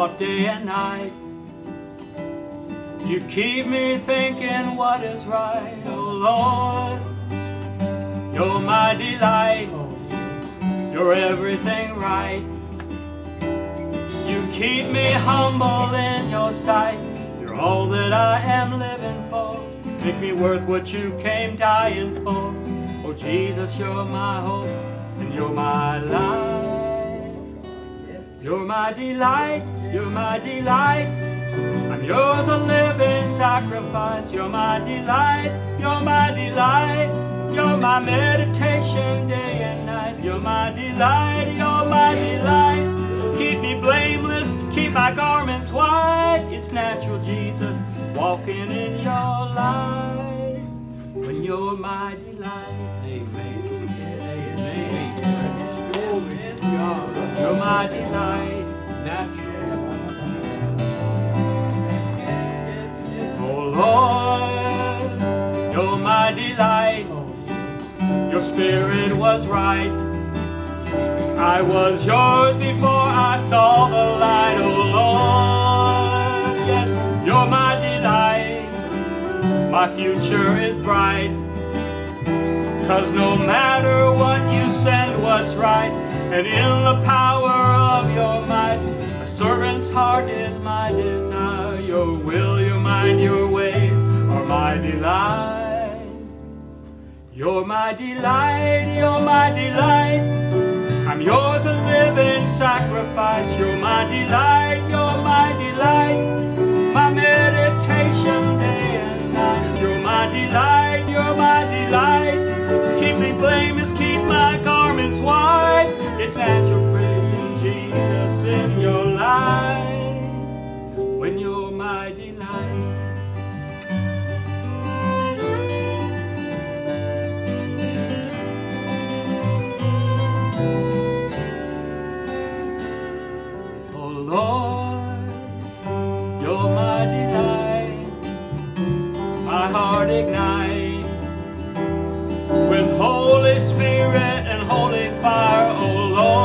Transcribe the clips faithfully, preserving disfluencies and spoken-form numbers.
taught day and night. You keep me thinking what is right, oh Lord. You're my delight, you're everything right. You keep me humble in your sight. You're all that I am living for. Make me worth what you came dying for. Oh Jesus, you're my hope and you're my life. You're my delight, you're my delight. I'm yours, a living sacrifice. You're my delight, you're my delight. You're my meditation day and night. You're my delight, you're my delight. Keep me blameless, keep my garments white. It's natural, Jesus, walking in your light. When you're my delight. Amen. Amen. You're my delight. Natural. Oh Lord, you're my delight. Your spirit was right. I was yours before I saw the light. Oh Lord, yes, you're my delight. My future is bright. Cause no matter what you send, what's right. And in the power of your might, a servant's heart is my desire. Your will, your mind, your ways are my delight. You're my delight, you're my delight. I'm yours, a living sacrifice. You're my delight, you're my delight. My meditation day and night. You're my delight, you're my delight. Keep me blameless, keep my garments white. It's natural praising Jesus in your life. When you're my delight. Lord, you're my delight. My heart ignite with Holy Spirit and holy fire. Oh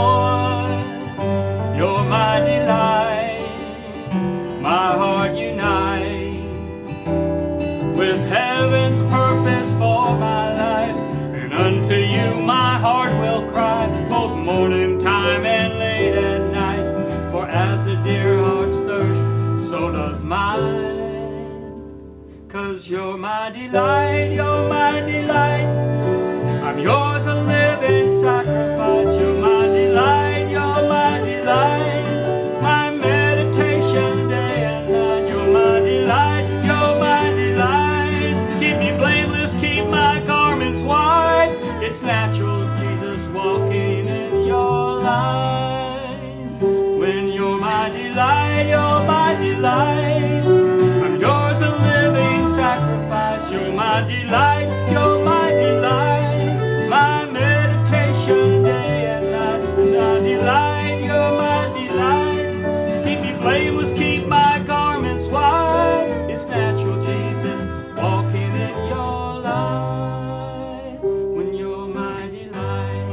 Lord, you're my delight. My heart unite with heaven's purpose for my life. And unto you my heart will cry, both morning time and late at night. For as the deer heart's thirst, so does mine. Cause you're my delight, you're my delight. I'm yours, a living sacrifice. You're my delight, you're my delight. My meditation day and night. You're my delight, you're my delight. Keep me blameless, keep my garments white. It's natural, Jesus walking in your light. My delight, you're my delight. I'm yours, a living sacrifice. You're my delight, you're my delight. My meditation day and night. My delight, you're my delight. Keep me blameless, keep my garments white. It's natural, Jesus, walking in your light. When you're my delight.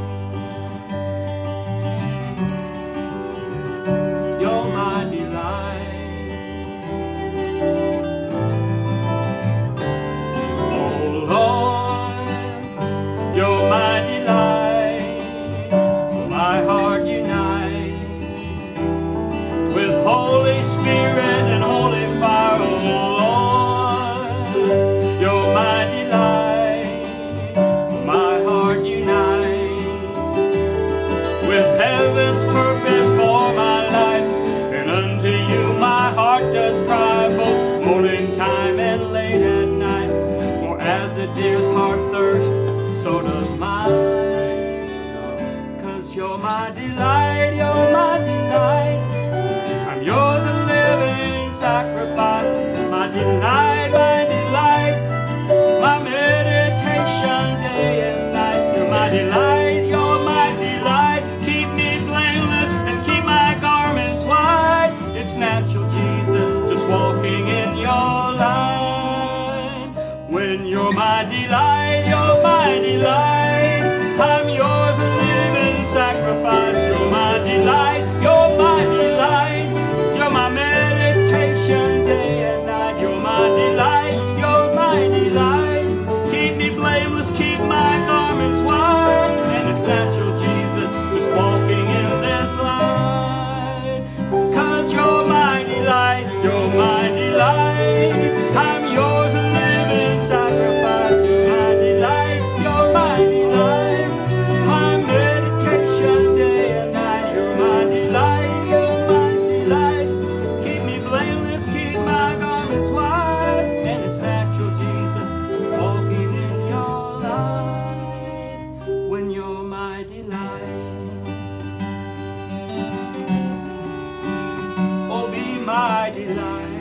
You're my delight. Oh Lord, you're my delight. My heart unite with Holy Spirit and holy fire. Oh Lord, you're my delight. My heart unite with heaven's purpose for my life. Unto you my heart does cry, both morning time and late at night. For as the deer's heart thirsts, so does mine. Cause you're my delight, you're my delight. I'm yours, a living sacrifice. My delight, my delight. My meditation day and night. You're my delight, you're my delight. Keep me blameless and keep my garments white. It's natural, Jesus, just walk my delight.